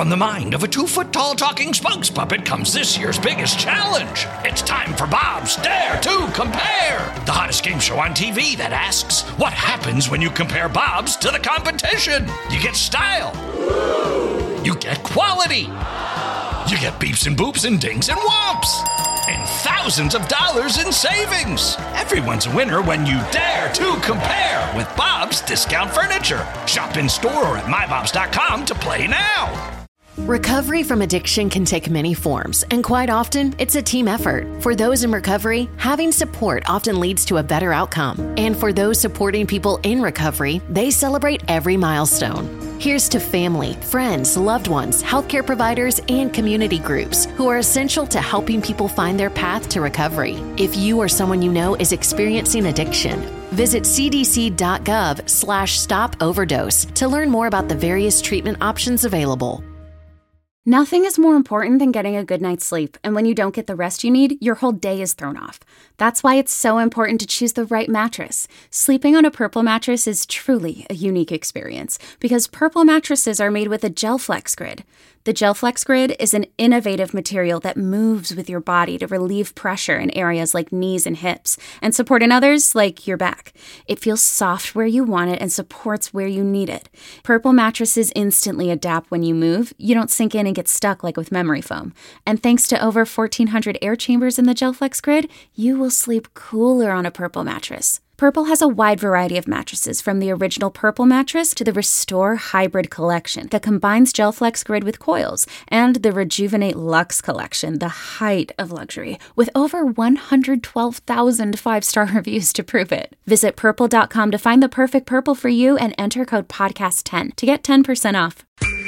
from the mind of a 2-foot-tall talking spokes puppet comes this year's biggest challenge. It's time for Bob's Dare to Compare, the hottest game show on TV that asks, what happens when you compare Bobs to the competition? You get style. You get quality. You get beeps and boops and dings and whomps. And thousands of dollars in savings. Everyone's a winner when you dare to compare with Bob's Discount Furniture. Shop in store or at mybobs.com to play now. Recovery from addiction can take many forms, and quite often, it's a team effort. For those in recovery, having support often leads to a better outcome. And for those supporting people in recovery, they celebrate every milestone. Here's to family, friends, loved ones, healthcare providers, and community groups who are essential to helping people find their path to recovery. If you or someone you know is experiencing addiction, visit cdc.gov/stop overdose to learn more about the various treatment options available. Nothing is more important than getting a good night's sleep, and when you don't get the rest you need, your whole day is thrown off. That's why it's so important to choose the right mattress. Sleeping on a Purple mattress is truly a unique experience because Purple mattresses are made with a GelFlex Grid. The GelFlex Grid is an innovative material that moves with your body to relieve pressure in areas like knees and hips and support in others like your back. It feels soft where you want it and supports where you need it. Purple mattresses instantly adapt when you move. You don't sink in and get stuck like with memory foam. And thanks to over 1,400 air chambers in the GelFlex Grid, you will sleep cooler on a Purple mattress. Purple has a wide variety of mattresses, from the original Purple mattress to the Restore Hybrid collection that combines GelFlex Grid with coils, and the Rejuvenate Luxe collection, the height of luxury, with over 112,000 5-star reviews to prove it. Visit Purple.com to find the perfect Purple for you and enter code PODCAST10 to get 10% off.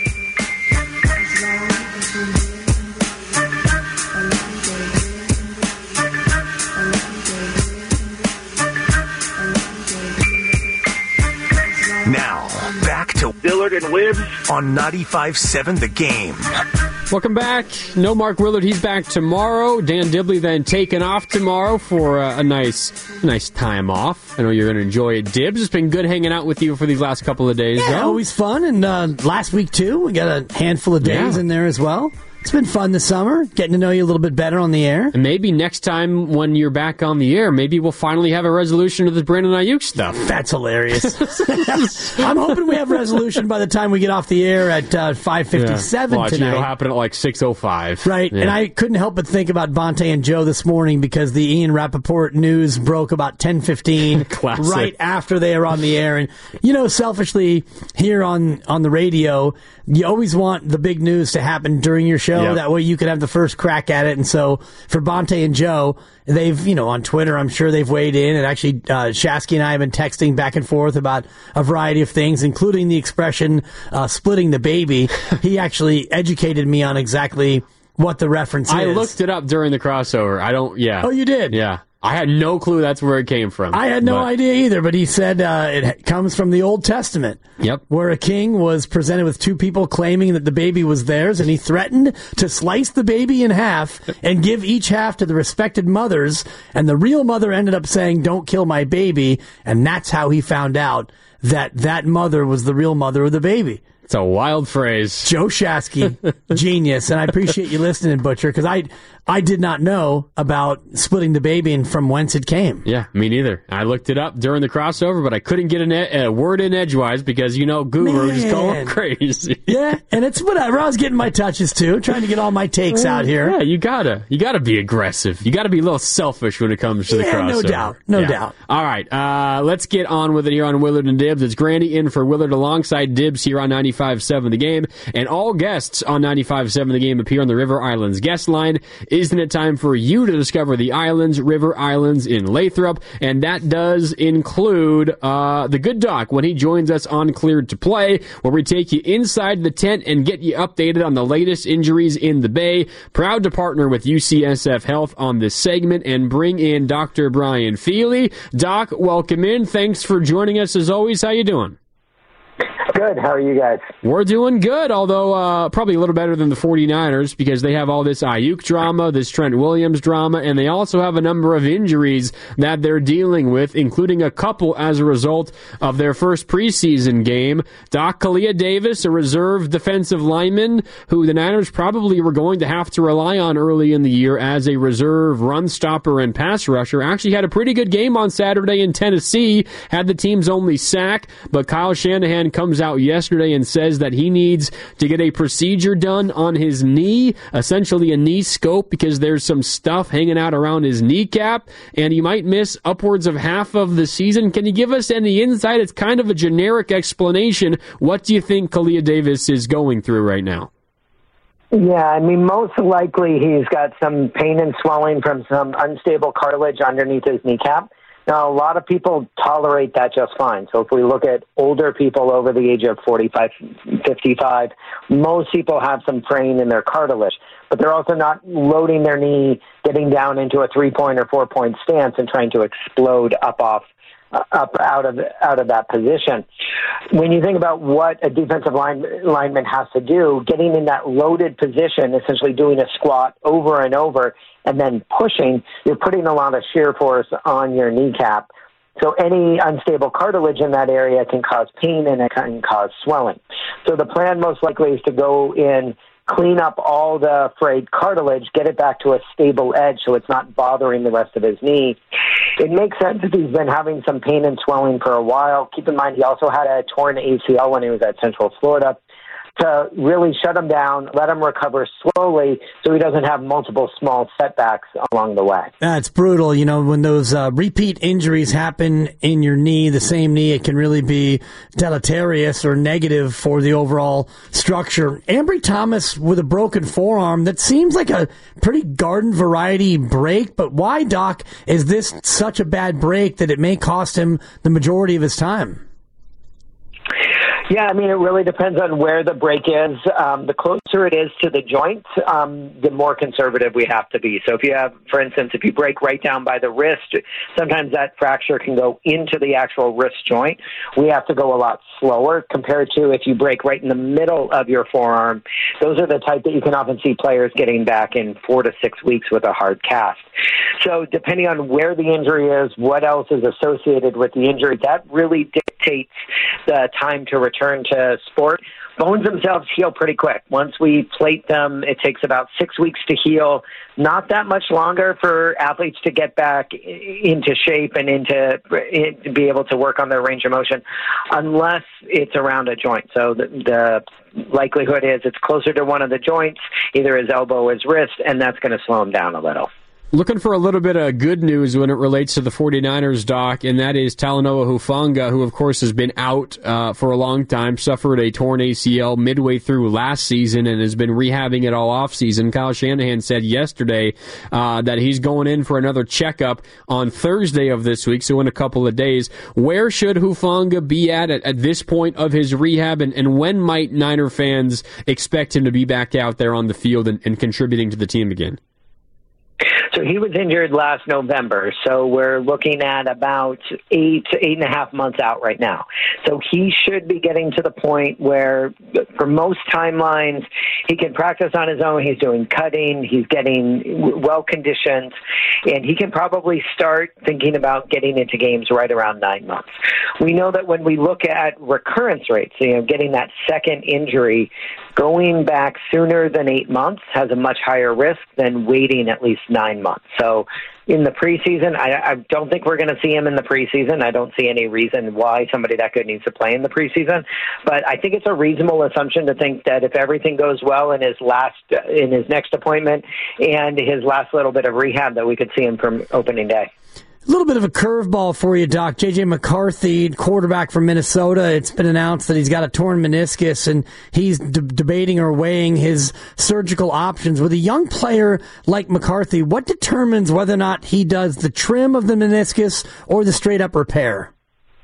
Now, back to Willard and Wibbs on 95.7 The Game. Welcome back. No Mark Willard. He's back tomorrow. Dan Dibley then taking off tomorrow for a nice time off. I know you're going to enjoy it. Dibs, it's been good hanging out with you for these last couple of days. Yeah, always fun. And last week, too, we got a handful of days in there as well. It's been fun this summer, getting to know you a little bit better on the air. And maybe next time when you're back on the air, maybe we'll finally have a resolution to the Brandon Ayuk stuff. That's hilarious. I'm hoping we have a resolution by the time we get off the air at 5:57 tonight. It'll happen at like 6:05. Right, and I couldn't help but think about Bonte and Joe this morning because the Ian Rappaport news broke about 10:15 right after they are on the air. And, you know, selfishly, here on the radio, you always want the big news to happen during your show. Yep. That way you could have the first crack at it. And so for Bonte and Joe, they've, on Twitter, I'm sure they've weighed in. And actually, Shasky and I have been texting back and forth about a variety of things, including the expression splitting the baby. He actually educated me on exactly what the reference is. I looked it up during the crossover. Oh, you did? Yeah. I had no clue that's where it came from. I had no idea either, but he said it comes from the Old Testament. Yep. Where a king was presented with two people claiming that the baby was theirs, and he threatened to slice the baby in half and give each half to the respected mothers, and the real mother ended up saying, "Don't kill my baby," and that's how he found out that mother was the real mother of the baby. It's a wild phrase. Joe Shasky, genius, and I appreciate you listening, Butcher, because I did not know about splitting the baby and from whence it came. Yeah, me neither. I looked it up during the crossover, but I couldn't get a word in edgewise because, Guru just going crazy. Yeah, and it's whatever. I was getting my touches, too, trying to get all my takes out here. Yeah, you gotta be aggressive. You gotta be a little selfish when it comes to the crossover. No doubt. All right, let's get on with it here on Willard and Dibs. It's Grandy in for Willard alongside Dibs here on 95.7 The Game, and all guests on 95.7 The Game appear on the River Islands guest line. Isn't it time for you to discover the islands, River Islands in Lathrop? And that does include the good doc when he joins us on Cleared to Play, where we take you inside the tent and get you updated on the latest injuries in the Bay. Proud to partner with UCSF Health on this segment and bring in Dr. Brian Feely. Doc, welcome in. Thanks for joining us as always. How you doing? Good. How are you guys? We're doing good, although probably a little better than the 49ers because they have all this Ayuk drama, this Trent Williams drama, and they also have a number of injuries that they're dealing with, including a couple as a result of their first preseason game. Doc, Kalia Davis, a reserve defensive lineman who the Niners probably were going to have to rely on early in the year as a reserve run stopper and pass rusher, actually had a pretty good game on Saturday in Tennessee, had the team's only sack, but Kyle Shanahan comes out yesterday and says that he needs to get a procedure done on his knee, essentially a knee scope, because there's some stuff hanging out around his kneecap, and he might miss upwards of half of the season. Can you give us any insight? It's kind of a generic explanation. What do you think Kalia Davis is going through right now? Yeah, I mean, most likely he's got some pain and swelling from some unstable cartilage underneath his kneecap. Now, a lot of people tolerate that just fine. So if we look at older people over the age of 45, 55, most people have some fraying in their cartilage, but they're also not loading their knee, getting down into a 3-point or 4-point stance and trying to explode up out of that position. When you think about what a defensive lineman has to do, getting in that loaded position, essentially doing a squat over and over, and then pushing, you're putting a lot of shear force on your kneecap. So any unstable cartilage in that area can cause pain and it can cause swelling. So the plan most likely is to go in, clean up all the frayed cartilage, get it back to a stable edge so it's not bothering the rest of his knee. It makes sense if he's been having some pain and swelling for a while. Keep in mind he also had a torn ACL when he was at Central Florida, to really shut him down, let him recover slowly so he doesn't have multiple small setbacks along the way. That's brutal. You know, when those repeat injuries happen in your knee, the same knee, it can really be deleterious or negative for the overall structure. Ambry Thomas with a broken forearm, that seems like a pretty garden variety break, but why, Doc, is this such a bad break that it may cost him the majority of his time? Yeah, I mean, it really depends on where the break is. The closer it is to the joint, the more conservative we have to be. So if you have, for instance, if you break right down by the wrist, sometimes that fracture can go into the actual wrist joint. We have to go a lot slower compared to if you break right in the middle of your forearm. Those are the type that you can often see players getting back in 4 to 6 weeks with a hard cast. So depending on where the injury is, what else is associated with the injury, that really dictates the time to return to sport. Bones themselves heal pretty quick. Once we plate them, it takes about 6 weeks to heal. Not that much longer for athletes to get back into shape and to be able to work on their range of motion, unless it's around a joint. So the likelihood is it's closer to one of the joints, either his elbow or his wrist, and that's going to slow him down a little. Looking for a little bit of good news when it relates to the 49ers, Doc, and that is Talanoa Hufanga, who, of course, has been out for a long time, suffered a torn ACL midway through last season and has been rehabbing it all offseason. Kyle Shanahan said yesterday that he's going in for another checkup on Thursday of this week, so in a couple of days. Where should Hufanga be at this point of his rehab, and when might Niner fans expect him to be back out there on the field and contributing to the team again? So he was injured last November, so we're looking at about 8 to 8.5 months out right now. So he should be getting to the point where, for most timelines, he can practice on his own. He's doing cutting, he's getting well-conditioned, and he can probably start thinking about getting into games right around 9 months. We know that when we look at recurrence rates, getting that second injury, going back sooner than 8 months has a much higher risk than waiting at least 9 months. So in the preseason, I don't think we're going to see him in the preseason. I don't see any reason why somebody that good needs to play in the preseason. But I think it's a reasonable assumption to think that if everything goes well in his next appointment and his last little bit of rehab, that we could see him from opening day. A little bit of a curveball for you, Doc. J.J. McCarthy, quarterback from Minnesota, it's been announced that he's got a torn meniscus, and he's debating or weighing his surgical options. With a young player like McCarthy, what determines whether or not he does the trim of the meniscus or the straight-up repair?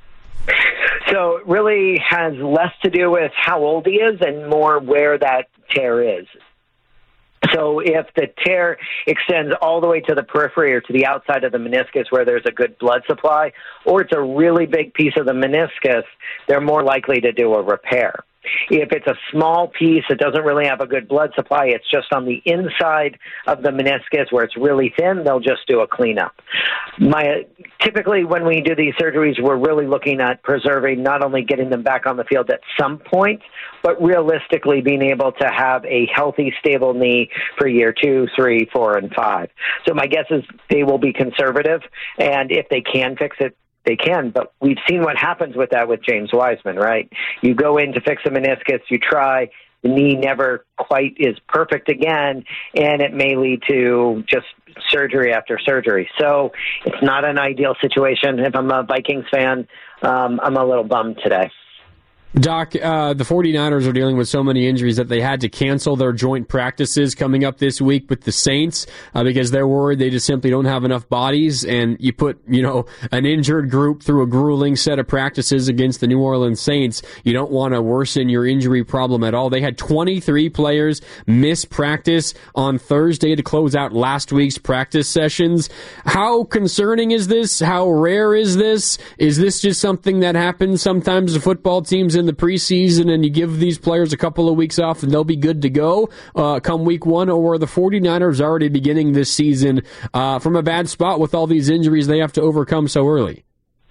So it really has less to do with how old he is and more where that tear is. So if the tear extends all the way to the periphery or to the outside of the meniscus where there's a good blood supply, or it's a really big piece of the meniscus, they're more likely to do a repair. If it's a small piece that doesn't really have a good blood supply, it's just on the inside of the meniscus where it's really thin, they'll just do a cleanup. Typically, when we do these surgeries, we're really looking at preserving, not only getting them back on the field at some point, but realistically being able to have a healthy, stable knee for year 2, 3, 4, and 5. So my guess is they will be conservative, and if they can fix it, they can, but we've seen what happens with that with James Wiseman, right? You go in to fix a meniscus, you try, the knee never quite is perfect again, and it may lead to just surgery after surgery. So it's not an ideal situation. If I'm a Vikings fan, I'm a little bummed today. Doc, the 49ers are dealing with so many injuries that they had to cancel their joint practices coming up this week with the Saints because they're worried they just simply don't have enough bodies. And you put, an injured group through a grueling set of practices against the New Orleans Saints. You don't want to worsen your injury problem at all. They had 23 players miss practice on Thursday to close out last week's practice sessions. How concerning is this? How rare is this? Is this just something that happens sometimes to football teams in the preseason and you give these players a couple of weeks off and they'll be good to go come week 1, or are the 49ers already beginning this season from a bad spot with all these injuries they have to overcome so early?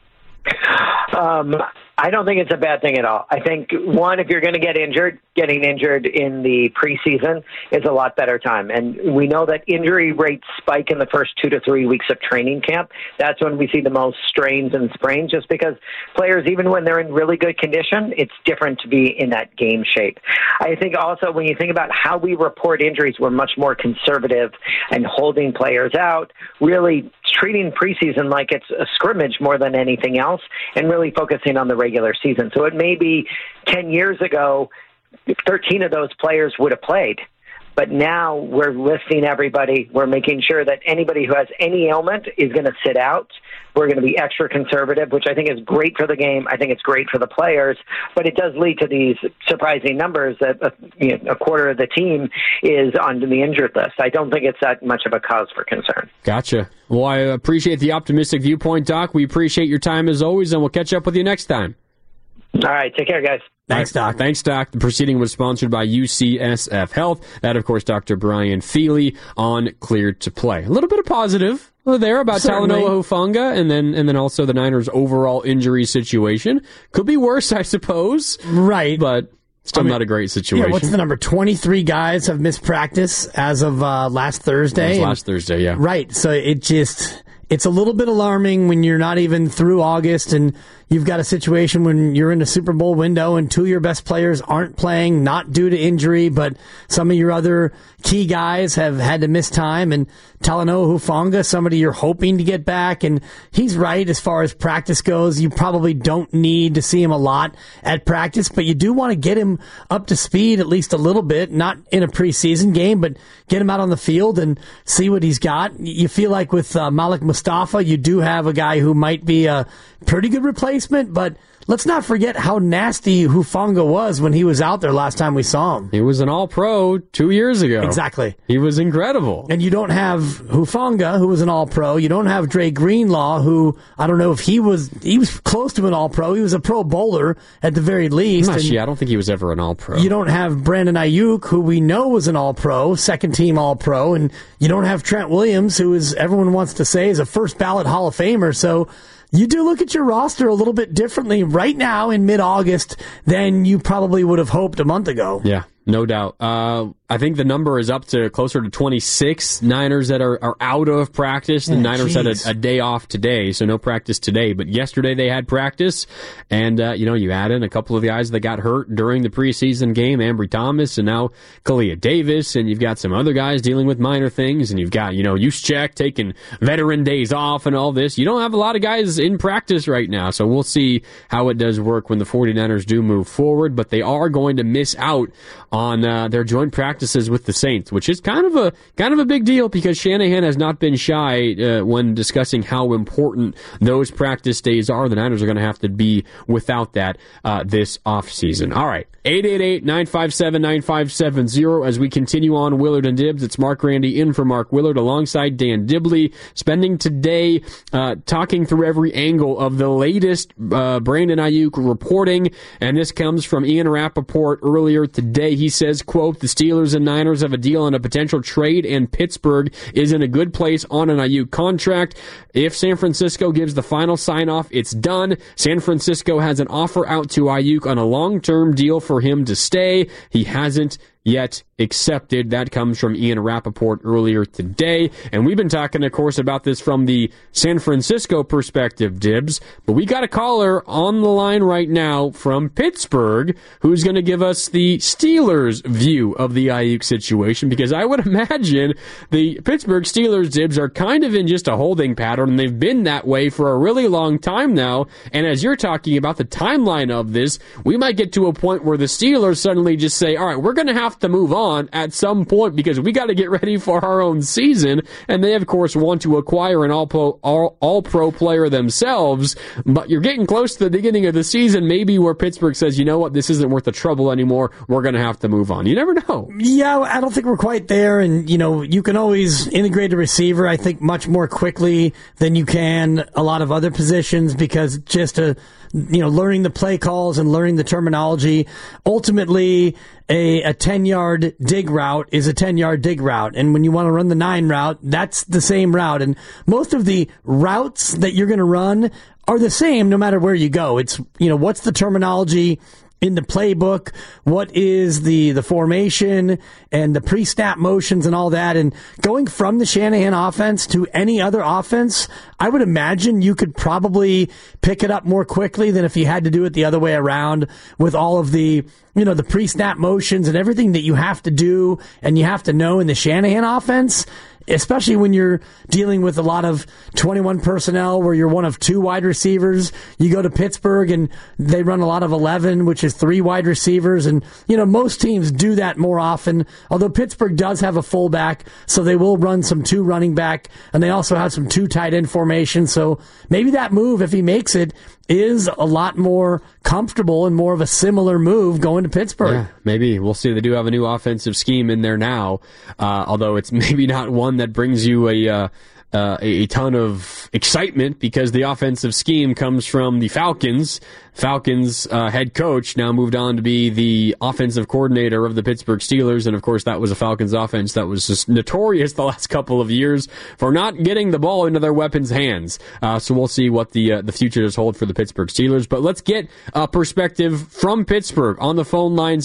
I don't think it's a bad thing at all. I think, one, if you're going to get injured, getting injured in the preseason is a lot better time. And we know that injury rates spike in the first 2 to 3 weeks of training camp. That's when we see the most strains and sprains, just because players, even when they're in really good condition, it's different to be in that game shape. I think also when you think about how we report injuries, we're much more conservative and holding players out, really treating preseason like it's a scrimmage more than anything else, and really focusing on the regular season. So it may be 10 years ago, 13 of those players would have played. But now we're listing everybody. We're making sure that anybody who has any ailment is going to sit out. We're going to be extra conservative, which I think is great for the game. I think it's great for the players. But it does lead to these surprising numbers that a quarter of the team is on the injured list. I don't think it's that much of a cause for concern. Gotcha. Well, I appreciate the optimistic viewpoint, Doc. We appreciate your time as always, and we'll catch up with you next time. All right. Take care, guys. Thanks, Doc. Thanks, Doc. The proceeding was sponsored by UCSF Health. That, of course, Dr. Brian Feely on Cleared to Play. A little bit of positive there about Talanoa Hufanga, and then also the Niners' overall injury situation. Could be worse, I suppose. Right. But still not a great situation. Yeah, what's the number? 23 guys have missed practice as of last Thursday. Last Thursday, yeah. Right. So it's a little bit alarming when you're not even through August and you've got a situation when you're in a Super Bowl window and 2 of your best players aren't playing, not due to injury, but some of your other key guys have had to miss time. And Talanoa Hufanga, somebody you're hoping to get back, and he's right as far as practice goes. You probably don't need to see him a lot at practice, but you do want to get him up to speed at least a little bit, not in a preseason game, but get him out on the field and see what he's got. You feel like with Malik Mustafa, you do have a guy who might be a pretty good replacement, but let's not forget how nasty Hufanga was when he was out there last time we saw him. He was an All-Pro 2 years ago. Exactly. He was incredible. And you don't have Hufanga, who was an All-Pro. You don't have Dre Greenlaw, who, I don't know if he was close to an All-Pro. He was a Pro Bowler at the very least. I don't think he was ever an All-Pro. You don't have Brandon Ayuk, who we know was an All-Pro, second-team All-Pro. And you don't have Trent Williams, who is, everyone wants to say, is a first-ballot Hall of Famer. So you do look at your roster a little bit differently right now in mid-August than you probably would have hoped a month ago. Yeah, no doubt. I think the number is up to closer to 26 Niners that are out of practice. The Niners had a day off today, so no practice today. But yesterday they had practice, and you add in a couple of guys that got hurt during the preseason game, Ambry Thomas and now Kalia Davis, and you've got some other guys dealing with minor things, and you've got, Juszczyk taking veteran days off and all this. You don't have a lot of guys in practice right now, so we'll see how it does work when the 49ers do move forward, but they are going to miss out on their joint practices with the Saints, which is kind of a big deal because Shanahan has not been shy when discussing how important those practice days are. The Niners are going to have to be without that this offseason. All right, 888-957-9570 as we continue on Willard and Dibs. It's Mark Randy in for Mark Willard alongside Dan Dibley, spending today talking through every angle of the latest Brandon Ayuk reporting, and this comes from Ian Rappaport earlier today. He says, quote, the Steelers and Niners have a deal on a potential trade, and Pittsburgh is in a good place on an Ayuk contract. If San Francisco gives the final sign-off, it's done. San Francisco has an offer out to Ayuk on a long-term deal for him to stay. He hasn't yet accepted. That comes from Ian Rappaport earlier today. And we've been talking, of course, about this from the San Francisco perspective, Dibs. But we got a caller on the line right now from Pittsburgh who's going to give us the Steelers' view of the Ayuk situation, because I would imagine the Pittsburgh Steelers, Dibs, are kind of in just a holding pattern, and they've been that way for a really long time now. And as you're talking about the timeline of this, we might get to a point where the Steelers suddenly just say, all right, we're going to have to move on at some point because we got to get ready for our own season. And they, of course, want to acquire an all-pro player themselves. But you're getting close to the beginning of the season, maybe where Pittsburgh says, you know what, this isn't worth the trouble anymore. We're going to have to move on. You never know. Yeah, I don't think we're quite there. And, you can always integrate a receiver, I think, much more quickly than you can a lot of other positions, because just learning the play calls and learning the terminology, ultimately a 10-yard dig route is a 10-yard dig route. And when you want to run the 9 route, that's the same route. And most of the routes that you're going to run are the same no matter where you go. It's, what's the terminology in the playbook, what is the formation and the pre-snap motions and all that. And going from the Shanahan offense to any other offense, I would imagine you could probably pick it up more quickly than if you had to do it the other way around with all of the, the pre-snap motions and everything that you have to do and you have to know in the Shanahan offense. Especially when you're dealing with a lot of 21 personnel where you're one of 2 wide receivers. You go to Pittsburgh and they run a lot of 11, which is 3 wide receivers. And, most teams do that more often, although Pittsburgh does have a fullback, so they will run some 2 running back, and they also have some 2 tight end formation. So maybe that move, if he makes it, is a lot more comfortable and more of a similar move going to Pittsburgh. Yeah, maybe. We'll see. They do have a new offensive scheme in there now, although it's maybe not one that brings you a ton of excitement, because the offensive scheme comes from the Falcons. Falcons head coach now moved on to be the offensive coordinator of the Pittsburgh Steelers, and of course that was a Falcons offense that was just notorious the last couple of years for not getting the ball into their weapons' hands. So we'll see what the future does hold for the Pittsburgh Steelers. But let's get a perspective from Pittsburgh on the phone lines,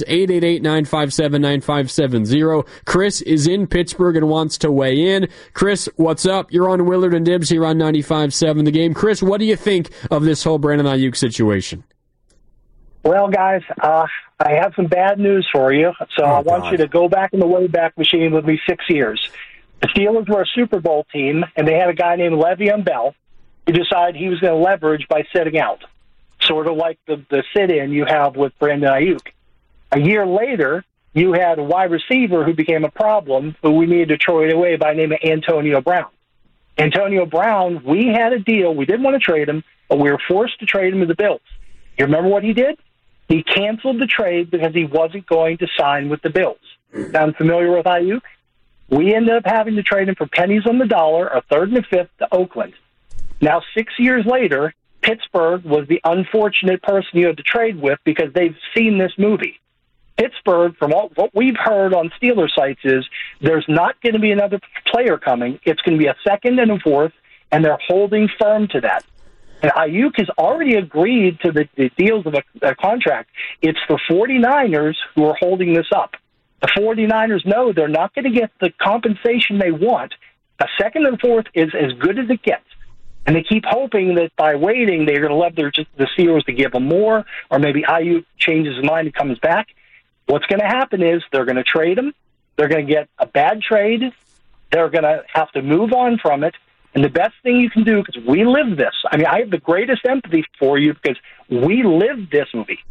888-957-9570. Chris is in Pittsburgh and wants to weigh in. Chris, what's up? You're on Willard and Dibs here on 95.7 The Game. Chris, what do you think of this whole Brandon Ayuk situation? Well, guys, I have some bad news for you. So I want you to go back in the Wayback Machine with me 6 years. The Steelers were a Super Bowl team, and they had a guy named Le'Veon Bell who decided he was going to leverage by sitting out, sort of like the sit-in you have with Brandon Ayuk. A year later, you had a wide receiver who became a problem, who we needed to trade away by the name of Antonio Brown. Antonio Brown, we had a deal. We didn't want to trade him, but we were forced to trade him to the Bills. You remember what he did? He canceled the trade because he wasn't going to sign with the Bills. Sound familiar with Ayuk? We ended up having to trade him for pennies on the dollar, a 3rd and a 5th to Oakland. Now, 6 years later, Pittsburgh was the unfortunate person you had to trade with because they've seen this movie. Pittsburgh, from what we've heard on Steeler sites, is there's not going to be another player coming. It's going to be a 2nd and a 4th, and they're holding firm to that. And Ayuk has already agreed to the deals of a contract. It's the 49ers who are holding this up. The 49ers know they're not going to get the compensation they want. A 2nd and 4th is as good as it gets. And they keep hoping that by waiting, they're going to let the Steelers to give them more, or maybe Ayuk changes his mind and comes back. What's going to happen is they're going to trade him. They're going to get a bad trade. They're going to have to move on from it. And the best thing you can do, because we lived this. I mean, I have the greatest empathy for you because we lived this movie.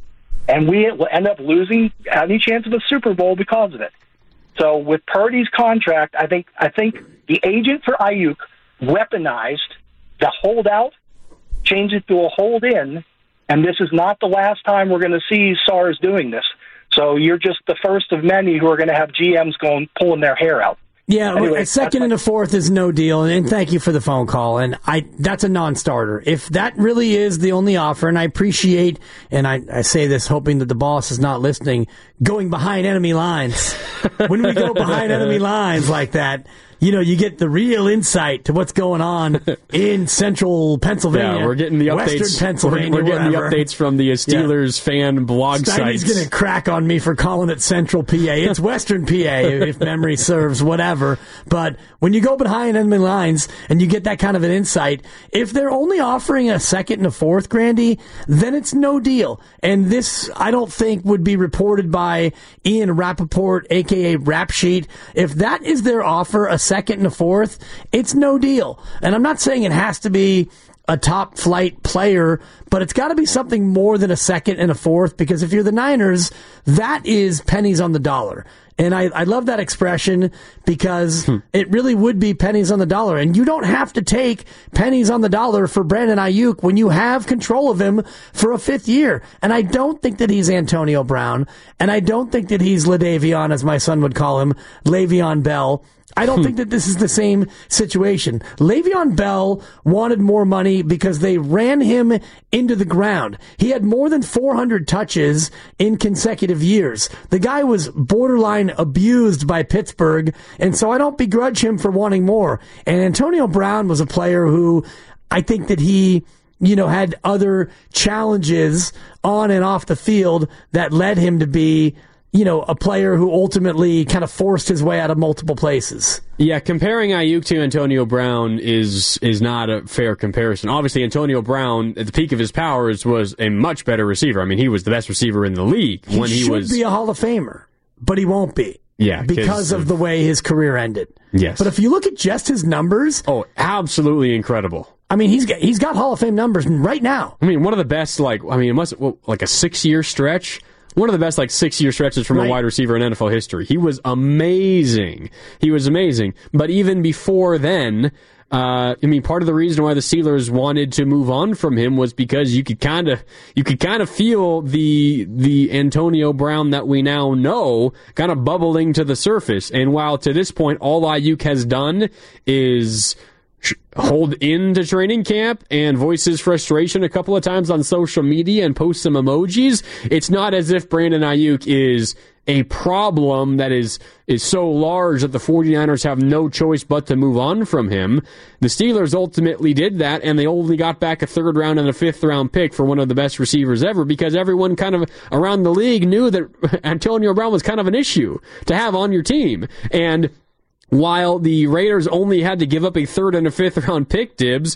and we will end up losing any chance of a Super Bowl because of it. So with Purdy's contract, I think the agent for Ayuk weaponized the holdout, changed it to a hold-in, and this is not the last time we're going to see SARS doing this. So you're just the first of many who are going to have GMs pulling their hair out. Yeah, anyway, a second and a fourth is no deal, and thank you for the phone call. And that's a non-starter. If that really is the only offer, and I appreciate, and I say this hoping that the boss is not listening, going behind enemy lines. When we go behind enemy lines like that, you get the real insight to what's going on in central Pennsylvania. Yeah, we're getting the updates. Western Pennsylvania, we're getting the updates from the Steelers fan blog sites. He's going to crack on me for calling it Central PA. It's Western PA, if memory serves, whatever. But when you go behind enemy lines and you get that kind of an insight, if they're only offering a second and a fourth, Grandy, then it's no deal. And this, I don't think, would be reported by Ian Rappaport, a.k.a. Rap Sheet. If that is their offer, a second and a fourth, it's no deal. And I'm not saying it has to be a top flight player, but it's got to be something more than a second and a fourth, because if you're the Niners, that is pennies on the dollar. And I love that expression because it really would be pennies on the dollar. And you don't have to take pennies on the dollar for Brandon Ayuk when you have control of him for a fifth year. And I don't think that he's Antonio Brown. And I don't think that he's LaDavion, as my son would call him, Le'Veon Bell. I don't think that this is the same situation. Le'Veon Bell wanted more money because they ran him into the ground. He had more than 400 touches in consecutive years. The guy was borderline abused by Pittsburgh, and so I don't begrudge him for wanting more. And Antonio Brown was a player who I think that he had other challenges on and off the field that led him to be a player who ultimately kind of forced his way out of multiple places. Yeah, comparing Ayuk to Antonio Brown is not a fair comparison. Obviously, Antonio Brown, at the peak of his powers, was a much better receiver. I mean, he was the best receiver in the league when he was... He should be a Hall of Famer, but he won't be. Yeah, because of the way his career ended. Yes. But if you look at just his numbers... Oh, absolutely incredible. I mean, he's got Hall of Fame numbers right now. I mean, one of the best, it must a 6-year stretch. One of the best 6-year stretches from a wide receiver in NFL history. He was amazing. But even before then, part of the reason why the Steelers wanted to move on from him was because you could kind of feel the Antonio Brown that we now know kind of bubbling to the surface. And while to this point all Ayuk has done is hold into training camp and voice his frustration a couple of times on social media and post some emojis, it's not as if Brandon Ayuk is a problem that is so large that the 49ers have no choice but to move on from him. The Steelers ultimately did that, and they only got back a third round and a fifth round pick for one of the best receivers ever, because everyone kind of around the league knew that Antonio Brown was kind of an issue to have on your team. And while the Raiders only had to give up a third and a fifth round pick, Dibs,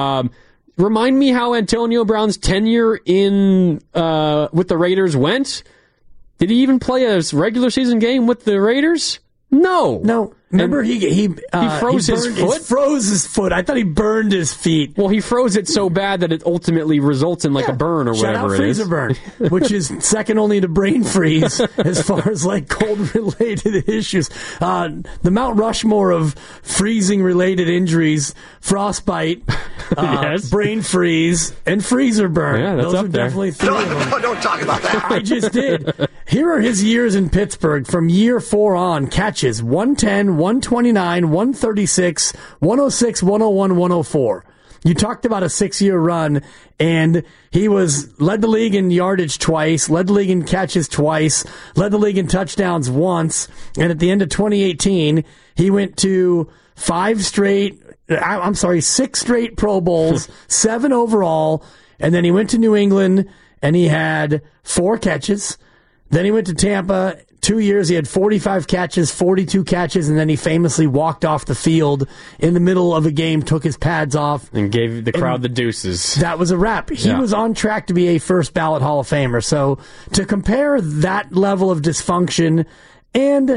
remind me how Antonio Brown's tenure in with the Raiders went. Did he even play a regular season game with the Raiders? No. Remember, he froze his foot? He froze his foot. I thought he burned his feet. Well, he froze it so bad that it ultimately results in a burn or whatever it is. Freezer burn, which is second only to brain freeze as far as cold-related issues. The Mount Rushmore of freezing-related injuries: frostbite, yes, brain freeze, and freezer burn. Yeah, that's Those up are there. definitely three of them. Don't talk about that. I just did. Here are his years in Pittsburgh from year 4 on. Catches: 110, 129, 136, 106, 101, 104. You talked about a 6-year run, and he led the league in yardage twice, led the league in catches twice, led the league in touchdowns once, and at the end of 2018, he went to 6 straight Pro Bowls, 7 overall, and then he went to New England, and he had 4 catches. Then he went to Tampa. 2 years, he had 45 catches, 42 catches, and then he famously walked off the field in the middle of a game, took his pads off. And gave the crowd the deuces. That was a wrap. He was on track to be a first-ballot Hall of Famer. So to compare that level of dysfunction, and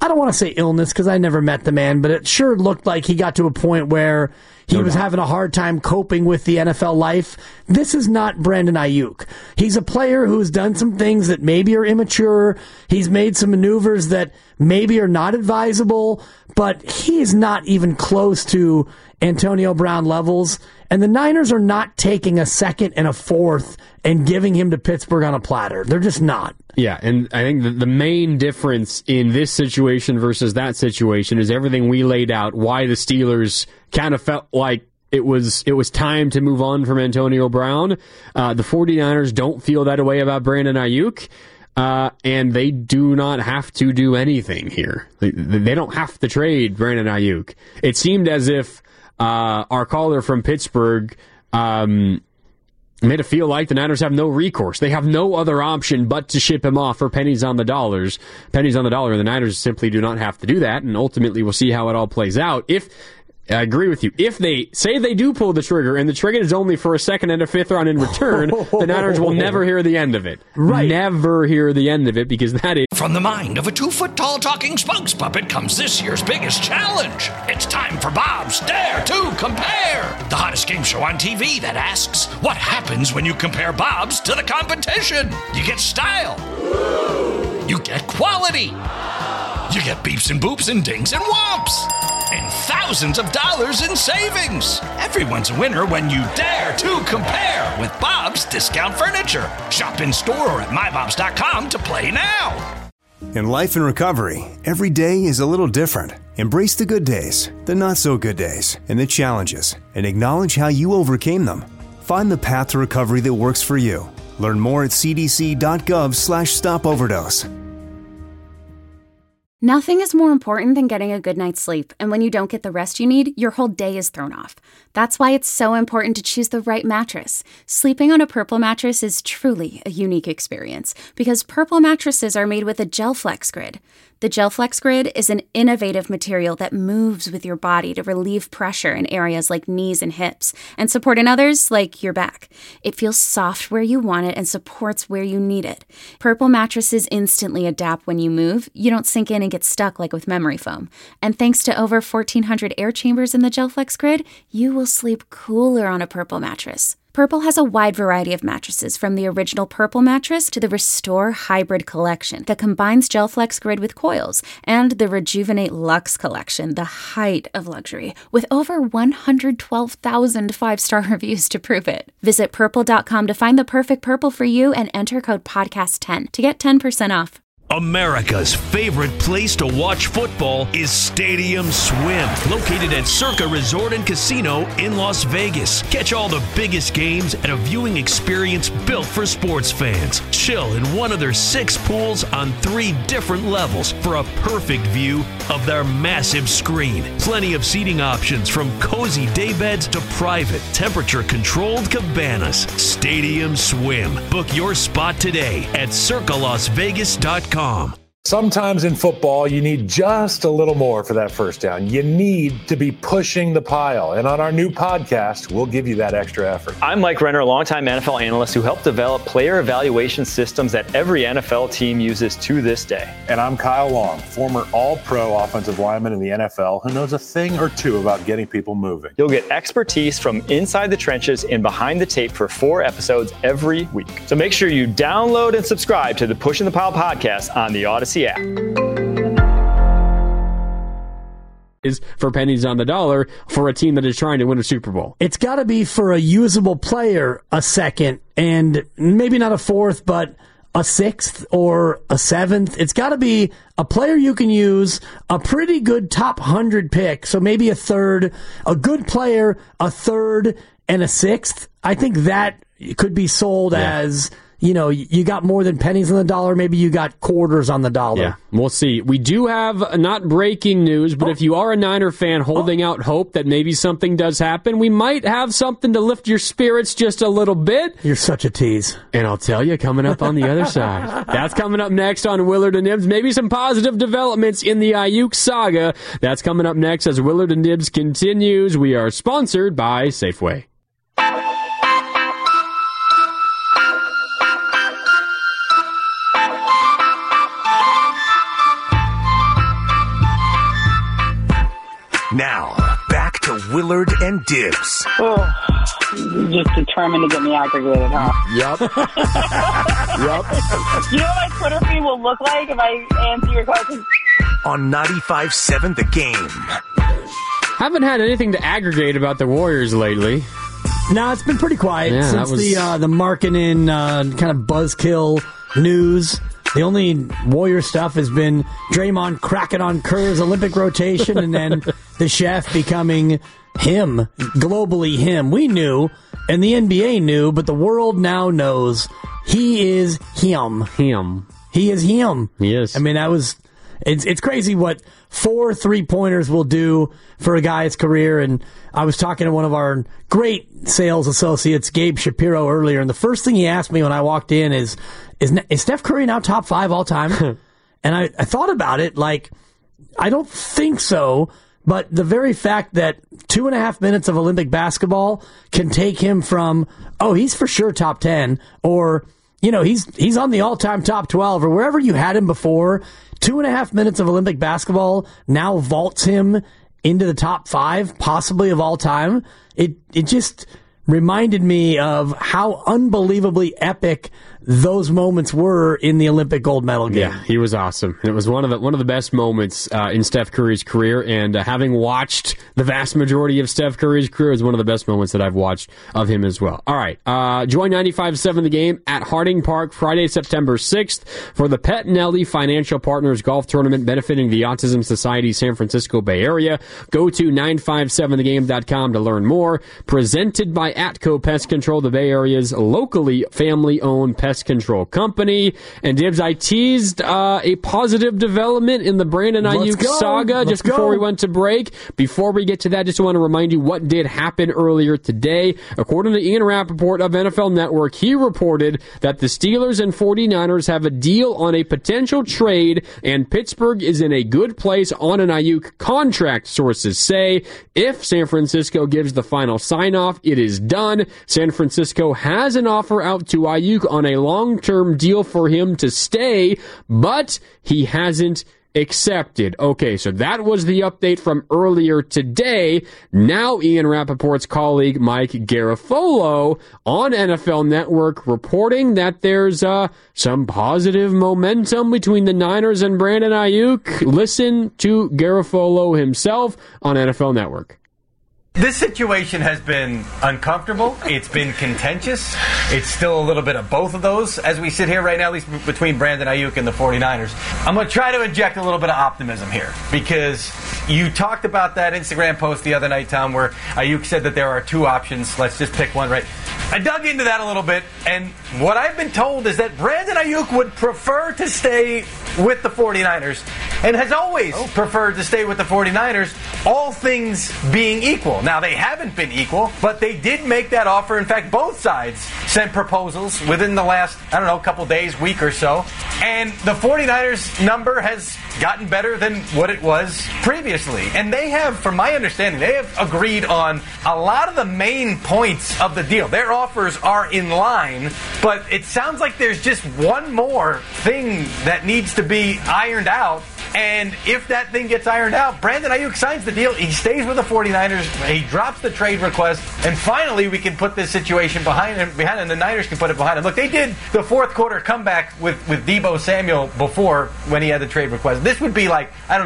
I don't want to say illness because I never met the man, but it sure looked like he got to a point where he was having a hard time coping with the NFL life. This is not Brandon Ayuk. He's a player who's done some things that maybe are immature. He's made some maneuvers that maybe are not advisable, but he is not even close to Antonio Brown levels. And the Niners are not taking a second and a fourth and giving him to Pittsburgh on a platter. They're just not. Yeah, and I think the main difference in this situation versus that situation is everything we laid out, why the Steelers kind of felt like it was time to move on from Antonio Brown. The 49ers don't feel that way about Brandon Ayuk, and they do not have to do anything here. They don't have to trade Brandon Ayuk. It seemed as if our caller from Pittsburgh made it feel like the Niners have no recourse. They have no other option but to ship him off for pennies on the dollar. And the Niners simply do not have to do that, and ultimately we'll see how it all plays out. I agree with you. If they say they do pull the trigger, and the trigger is only for a second and a fifth round in return, the Niners will never hear the end of it. Right. Never hear the end of it, because that is... From the mind of a 2-foot-tall talking spokes puppet comes this year's biggest challenge. It's time for Bob's Dare to Compare, the hottest game show on TV that asks, what happens when you compare Bob's to the competition? You get style. You get quality. You get beeps and boops and dings and whomps. And thousands of dollars in savings. Everyone's a winner when you dare to compare with Bob's Discount Furniture. Shop in store or at mybobs.com to play now. In life and recovery, every day is a little different. Embrace the good days, the not so good days, and the challenges, and acknowledge how you overcame them. Find the path to recovery that works for you. Learn more at cdc.gov/stopoverdose. Nothing is more important than getting a good night's sleep, and when you don't get the rest you need, your whole day is thrown off. That's why it's so important to choose the right mattress. Sleeping on a Purple mattress is truly a unique experience, because Purple mattresses are made with a GelFlex Grid. The GelFlex Grid is an innovative material that moves with your body to relieve pressure in areas like knees and hips, and support in others like your back. It feels soft where you want it and supports where you need it. Purple mattresses instantly adapt when you move. You don't sink in and get stuck like with memory foam. And thanks to over 1,400 air chambers in the GelFlex Grid, you will sleep cooler on a Purple mattress. Purple has a wide variety of mattresses, from the original Purple mattress to the Restore Hybrid collection that combines GelFlex Grid with coils, and the Rejuvenate Luxe collection, the height of luxury, with over 112,000 five-star reviews to prove it. Visit purple.com to find the perfect Purple for you and enter code podcast10 to get 10% off. America's favorite place to watch football is Stadium Swim, located at Circa Resort and Casino in Las Vegas. Catch all the biggest games at a viewing experience built for sports fans. Chill in one of their 6 pools on 3 different levels for a perfect view of their massive screen. Plenty of seating options, from cozy daybeds to private, temperature-controlled cabanas. Stadium Swim. Book your spot today at circalasvegas.com. Sometimes in football, you need just a little more for that first down. You need to be pushing the pile. And on our new podcast, we'll give you that extra effort. I'm Mike Renner, a longtime NFL analyst who helped develop player evaluation systems that every NFL team uses to this day. And I'm Kyle Long, former all-pro offensive lineman in the NFL who knows a thing or two about getting people moving. You'll get expertise from inside the trenches and behind the tape for 4 episodes every week. So make sure you download and subscribe to the Pushing the Pile podcast on the Odyssey app. Is for pennies on the dollar for a team that is trying to win a Super Bowl. It's got to be for a usable player a second, and maybe not a fourth, but a 6th or a 7th. It's got to be a player you can use, a pretty good top 100 pick, so maybe a 3rd, a good player, a 3rd, and a 6th. I think that could be sold as... You know, you got more than pennies on the dollar. Maybe you got quarters on the dollar. Yeah, we'll see. We do have not breaking news, but if you are a Niner fan holding out hope that maybe something does happen, we might have something to lift your spirits just a little bit. You're such a tease. And I'll tell you, coming up on the other side. That's coming up next on Willard and Nibs. Maybe some positive developments in the Ayuk saga. That's coming up next as Willard and Nibs continues. We are sponsored by Safeway. Now, back to Willard and Dibbs. Oh, just determined to get me aggregated, huh? Yep. You know what my Twitter feed will look like if I answer your question? On 95.7 The Game. Haven't had anything to aggregate about the Warriors lately. No, it's been pretty quiet since was... the Markkanen kind of buzzkill news. The only Warrior stuff has been Draymond cracking on Kerr's Olympic rotation and then the chef becoming him, globally him. We knew, and the NBA knew, but the world now knows he is him. He is him. He is. I mean, it's crazy what 4 3-pointers will do for a guy's career. And I was talking to one of our great sales associates, Gabe Shapiro, earlier, and the first thing he asked me when I walked in is Steph Curry now top 5 all time? And I thought about it, like, I don't think so, but the very fact that 2.5 minutes of Olympic basketball can take him from, oh, he's for sure top 10, or, you know, he's on the all-time top 12, or wherever you had him before, 2.5 minutes of Olympic basketball now vaults him into the top 5, possibly of all time. It just reminded me of how unbelievably epic those moments were in the Olympic gold medal game. Yeah, he was awesome. It was one of the best moments in Steph Curry's career, and having watched the vast majority of Steph Curry's career is one of the best moments that I've watched of him as well. All right, join 95.7 The Game at Harding Park Friday, September 6th for the Pettinelli Financial Partners Golf Tournament benefiting the Autism Society San Francisco Bay Area. Go to 957thegame.com to learn more. Presented by Atco Pest Control, the Bay Area's locally family-owned pest control company. And Dibbs, I teased a positive development in the Brandon Ayuk saga just before we went to break. Before we get to that, just want to remind you what did happen earlier today. According to Ian Rappaport of NFL Network, he reported that the Steelers and 49ers have a deal on a potential trade, and Pittsburgh is in a good place on an Ayuk contract, sources say. If San Francisco gives the final sign-off, it is done. San Francisco has an offer out to Ayuk on a long-term deal for him to stay, but he hasn't accepted. Okay, so that was the update from earlier today. Now Ian Rappaport's colleague Mike Garafolo on NFL Network reporting that there's some positive momentum between the Niners and Brandon Ayuk. Listen to Garafolo himself on NFL Network. This situation has been uncomfortable. It's been contentious. It's still a little bit of both of those as we sit here right now, at least between Brandon Ayuk and the 49ers. I'm going to try to inject a little bit of optimism here because you talked about that Instagram post the other night, Tom, where Ayuk said that there are 2 options. Let's just pick one, right? I dug into that a little bit, and what I've been told is that Brandon Ayuk would prefer to stay with the 49ers and has always preferred to stay with the 49ers, all things being equal. Now, they haven't been equal, but they did make that offer. In fact, both sides sent proposals within the last, couple days, week or so. And the 49ers number has gotten better than what it was previously. And they have, from my understanding, they have agreed on a lot of the main points of the deal. Their offers are in line, but it sounds like there's just one more thing that needs to be ironed out. And if that thing gets ironed out, Brandon Ayuk signs the deal. He stays with the 49ers. He drops the trade request. And finally, we can put this situation behind him, and the Niners can put it behind him. Look, they did the fourth quarter comeback with Deebo Samuel before when he had the trade request. This would be like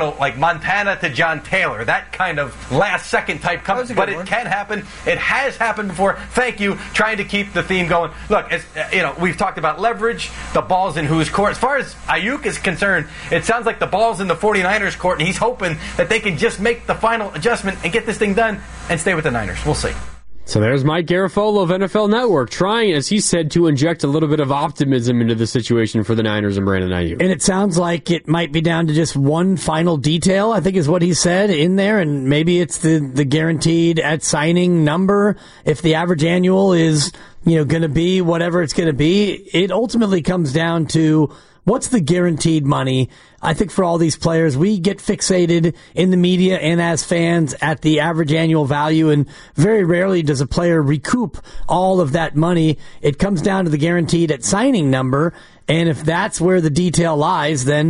Montana to John Taylor, that kind of last-second type comeback. But it can happen. It has happened before. Thank you. Trying to keep the theme going. Look, we've talked about leverage. The ball's in whose court. As far as Ayuk is concerned, it sounds like the ball's in the 49ers court, and he's hoping that they can just make the final adjustment and get this thing done and stay with the Niners. We'll see. So there's Mike Garafolo of NFL Network trying, as he said, to inject a little bit of optimism into the situation for the Niners and Brandon Ayuk. And it sounds like it might be down to just one final detail, I think is what he said in there, and maybe it's the guaranteed at signing number. If the average annual is, going to be whatever it's going to be, it ultimately comes down to what's the guaranteed money. I think for all these players, we get fixated in the media and as fans at the average annual value, and very rarely does a player recoup all of that money. It comes down to the guaranteed at signing number, and if that's where the detail lies, then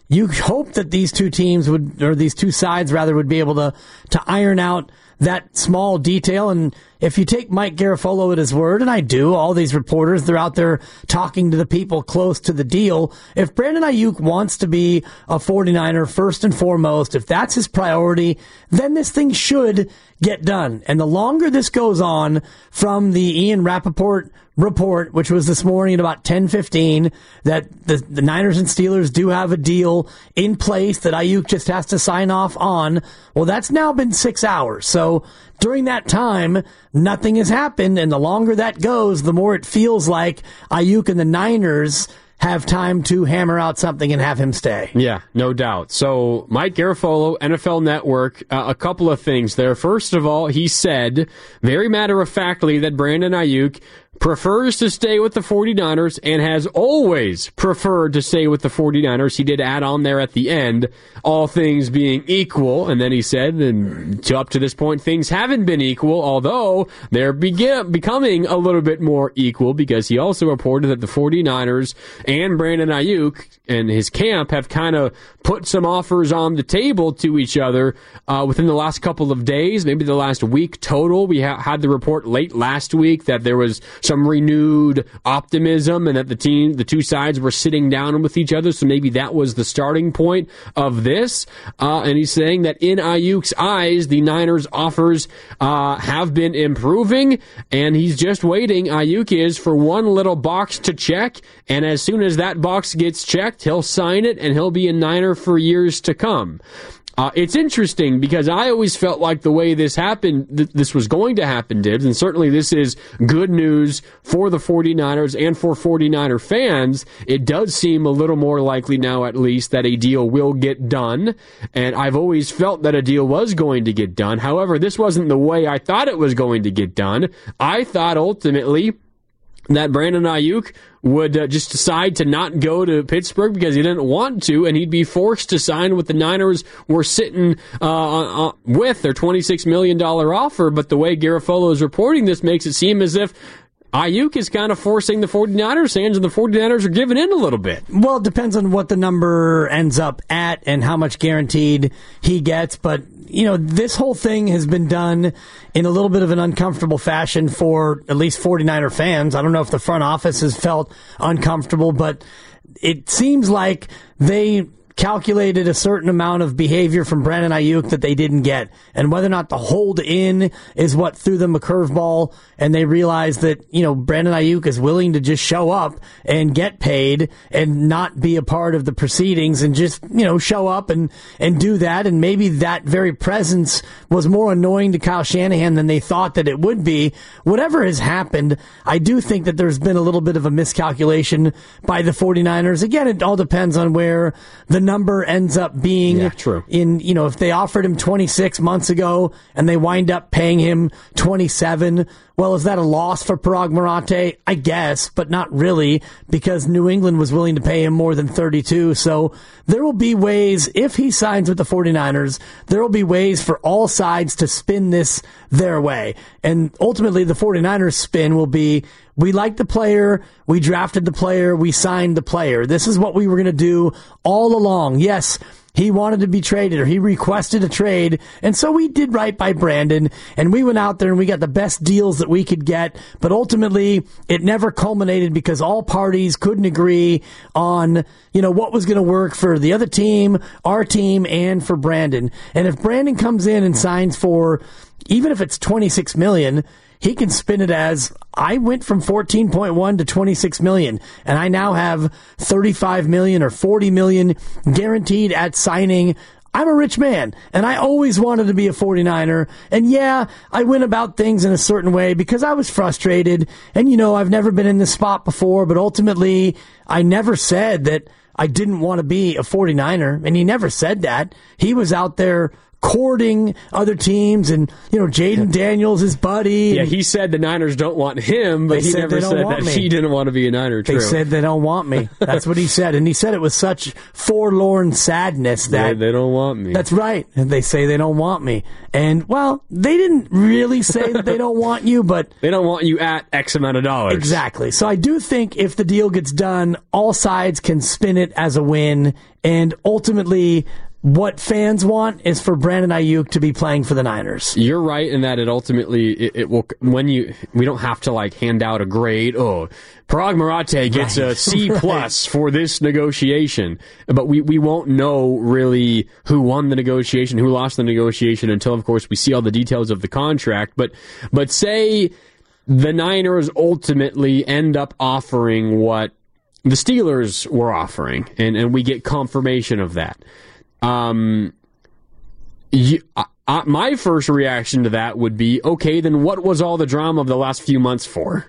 you hope that these two teams these two sides would be able to iron out that small detail. And if you take Mike Garafolo at his word, and I do, all these reporters, they're out there talking to the people close to the deal. If Brandon Ayuk wants to be a 49er first and foremost, if that's his priority, then this thing should get done. And the longer this goes on, from the Ian Rappaport report, which was this morning at about 10:15, that the Niners and Steelers do have a deal in place that Ayuk just has to sign off on. Well, that's now been 6 hours. So during that time, nothing has happened. And the longer that goes, the more it feels like Ayuk and the Niners have time to hammer out something and have him stay. Yeah, no doubt. So Mike Garafolo, NFL Network, a couple of things there. First of all, he said very matter-of-factly that Brandon Ayuk prefers to stay with the 49ers and has always preferred to stay with the 49ers. He did add on there at the end, all things being equal. And then he said, and up to this point, things haven't been equal, although they're becoming a little bit more equal, because he also reported that the 49ers and Brandon Ayuk and his camp have kind of put some offers on the table to each other within the last couple of days, maybe the last week total. We had the report late last week that there was some renewed optimism and that the two sides were sitting down with each other. So maybe that was the starting point of this. And he's saying that in Ayuk's eyes, the Niners' offers have been improving, and he's just waiting, Ayuk is, for one little box to check. And as soon as that box gets checked, he'll sign it and he'll be a Niner for years to come. It's interesting because I always felt like the way this happened, this was going to happen, Dibs, and certainly this is good news for the 49ers and for 49er fans. It does seem a little more likely now, at least, that a deal will get done, and I've always felt that a deal was going to get done. However, this wasn't the way I thought it was going to get done. I thought ultimately that Brandon Ayuk would just decide to not go to Pittsburgh because he didn't want to, and he'd be forced to sign what the Niners were sitting with their $26 million offer. But the way Garafolo is reporting this makes it seem as if Ayuk is kind of forcing the 49ers' hands, and the 49ers are giving in a little bit. Well, it depends on what the number ends up at and how much guaranteed he gets. But, you know, this whole thing has been done in a little bit of an uncomfortable fashion for at least 49er fans. I don't know if the front office has felt uncomfortable, but it seems like they calculated a certain amount of behavior from Brandon Ayuk that they didn't get. And whether or not the hold in is what threw them a curveball, and they realized that, you know, Brandon Ayuk is willing to just show up and get paid and not be a part of the proceedings and just, you know, show up and do that. And maybe that very presence was more annoying to Kyle Shanahan than they thought that it would be. Whatever has happened, I do think that there's been a little bit of a miscalculation by the 49ers. Again, it all depends on where the number ends up being. Yeah, true. In, you know, if they offered him 26 months ago and they wind up paying him 27, well, is that a loss for Parag Marate? I guess, but not really, because New England was willing to pay him more than 32. So there will be ways, if he signs with the 49ers, there will be ways for all sides to spin this their way. And ultimately, the 49ers spin will be, we like the player, we drafted the player, we signed the player. This is what we were going to do all along. Yes, he wanted to be traded, or he requested a trade, and so we did right by Brandon, and we went out there and we got the best deals that we could get, but ultimately it never culminated because all parties couldn't agree on, you know, what was going to work for the other team, our team, and for Brandon. And if Brandon comes in and signs for, even if it's $26 million, he can spin it as, I went from 14.1 to 26 million, and I now have 35 million or 40 million guaranteed at signing. I'm a rich man, and I always wanted to be a 49er. And yeah, I went about things in a certain way because I was frustrated. And, you know, I've never been in this spot before, but ultimately, I never said that I didn't want to be a 49er, and he never said that. He was out there courting other teams, and Jaden Daniels, his buddy. Yeah, he said the Niners don't want him, but he never said that he didn't want to be a Niner. True. They said they don't want me. That's what he said, and he said it with such forlorn sadness that they don't want me. That's right, and they say they don't want me. And well, they didn't really say that they don't want you, but they don't want you at X amount of dollars. Exactly. So I do think if the deal gets done, all sides can spin it as a win, and ultimately, what fans want is for Brandon Ayuk to be playing for the Niners. You're right in that it ultimately it will we don't have to hand out a grade. Oh, Parag Marathe gets a C+ for this negotiation, but we won't know really who won the negotiation, who lost the negotiation until, of course, we see all the details of the contract. But say the Niners ultimately end up offering what the Steelers were offering, and we get confirmation of that. My first reaction to that would be, okay, then what was all the drama of the last few months for?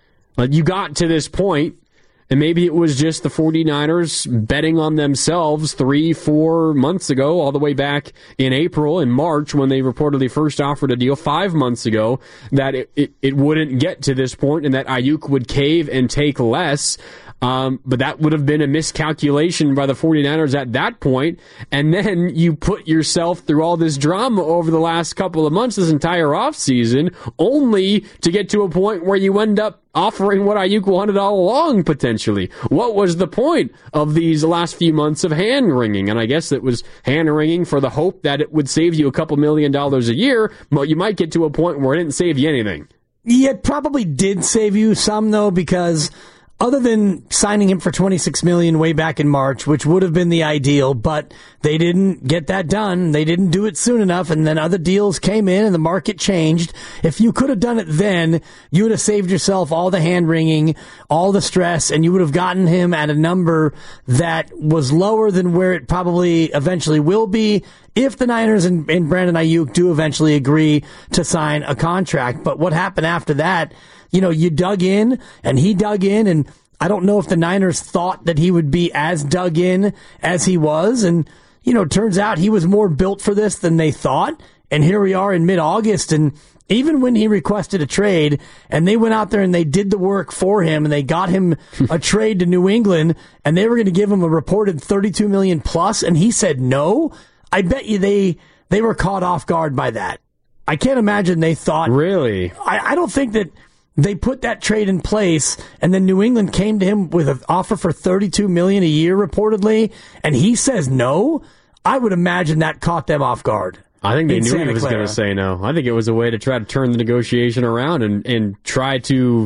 You got to this point, and maybe it was just the 49ers betting on themselves 3-4 months ago, all the way back in April and March when they reportedly first offered a deal 5 months ago, that it wouldn't get to this point and that Ayuk would cave and take less. But that would have been a miscalculation by the 49ers at that point. And then you put yourself through all this drama over the last couple of months, this entire offseason, only to get to a point where you end up offering what Ayuk wanted all along, potentially. What was the point of these last few months of hand-wringing? And I guess it was hand-wringing for the hope that it would save you a couple $1 million a year, but you might get to a point where it didn't save you anything. Yeah, it probably did save you some, though, because other than signing him for $26 million way back in March, which would have been the ideal, but they didn't get that done. They didn't do it soon enough, and then other deals came in and the market changed. If you could have done it then, you would have saved yourself all the hand-wringing, all the stress, and you would have gotten him at a number that was lower than where it probably eventually will be if the Niners and Brandon Ayuk do eventually agree to sign a contract. But what happened after that? You dug in, and he dug in, and I don't know if the Niners thought that he would be as dug in as he was. And, it turns out he was more built for this than they thought. And here we are in mid-August, and even when he requested a trade, and they went out there and they did the work for him, and they got him a trade to New England, and they were going to give him a reported $32 million plus, and he said no, I bet you they were caught off guard by that. I can't imagine they thought... Really? I don't think that they put that trade in place, and then New England came to him with an offer for $32 million a year, reportedly, and he says no. I would imagine that caught them off guard. I think they knew he was going to say no. I think it was a way to try to turn the negotiation around and try to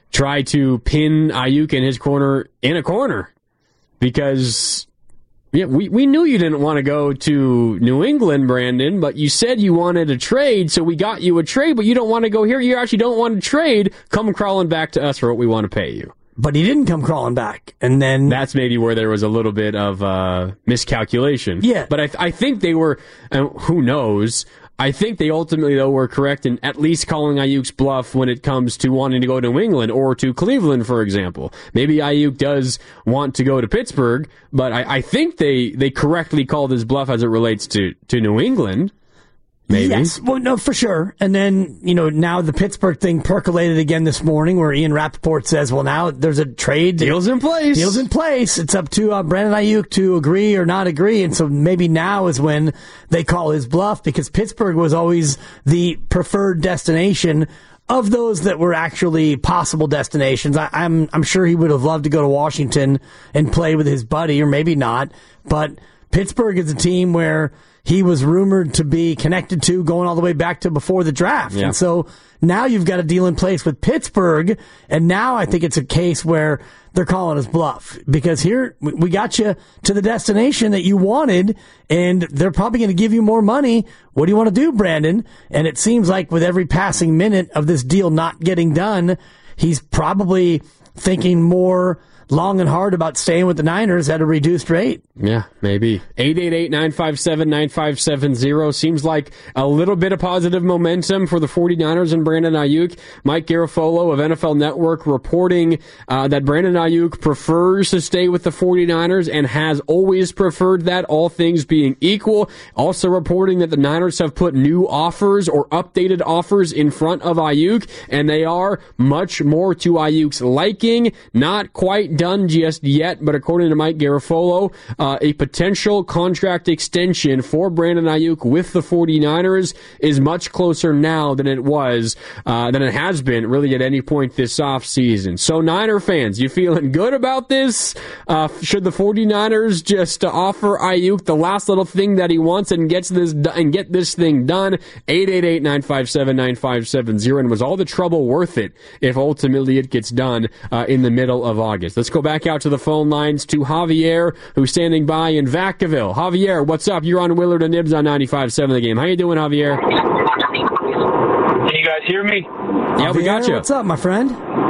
pin Ayuk in his corner in a corner, because yeah, we knew you didn't want to go to New England, Brandon, but you said you wanted a trade, so we got you a trade, but you don't want to go here. You actually don't want to trade. Come crawling back to us for what we want to pay you. But he didn't come crawling back. And then that's maybe where there was a little bit of miscalculation. Yeah. But I think they were, who knows, I think they ultimately, though, were correct in at least calling Ayuk's bluff when it comes to wanting to go to New England or to Cleveland, for example. Maybe Ayuk does want to go to Pittsburgh, but I think they correctly called his bluff as it relates to New England. Maybe. Yes, well, no, for sure. And then, now the Pittsburgh thing percolated again this morning where Ian Rappaport says, well, now there's a trade. Deal's in place. Deal's in place. It's up to Brandon Ayuk to agree or not agree. And so maybe now is when they call his bluff, because Pittsburgh was always the preferred destination of those that were actually possible destinations. I'm sure he would have loved to go to Washington and play with his buddy, or maybe not. But Pittsburgh is a team where he was rumored to be connected to going all the way back to before the draft. Yeah. And so now you've got a deal in place with Pittsburgh, and now I think it's a case where they're calling his bluff, because here we got you to the destination that you wanted, and they're probably going to give you more money. What do you want to do, Brandon? And it seems like with every passing minute of this deal not getting done, he's probably thinking more long and hard about staying with the Niners at a reduced rate. Yeah, maybe. 888-957-9570. Seems like a little bit of positive momentum for the 49ers and Brandon Ayuk. Mike Garafolo of NFL Network reporting that Brandon Ayuk prefers to stay with the 49ers and has always preferred that, all things being equal. Also reporting that the Niners have put new offers or updated offers in front of Ayuk, and they are much more to Ayuk's liking. Not quite done just yet, but according to Mike Garafolo, a potential contract extension for Brandon Ayuk with the 49ers is much closer now than it was, than it has been really at any point this offseason. So Niner fans, you feeling good about this? Should the 49ers just offer Ayuk the last little thing that he wants and get this thing done? 888-957-9570. And was all the trouble worth it if ultimately it gets done in the middle of August? Let's go back out to the phone lines to Javier, who's standing by in Vacaville. Javier, what's up? You're on Willard and Nibs on 95.7 The Game. How you doing, Javier? Can you guys hear me? Yeah, we got you. What's up, my friend?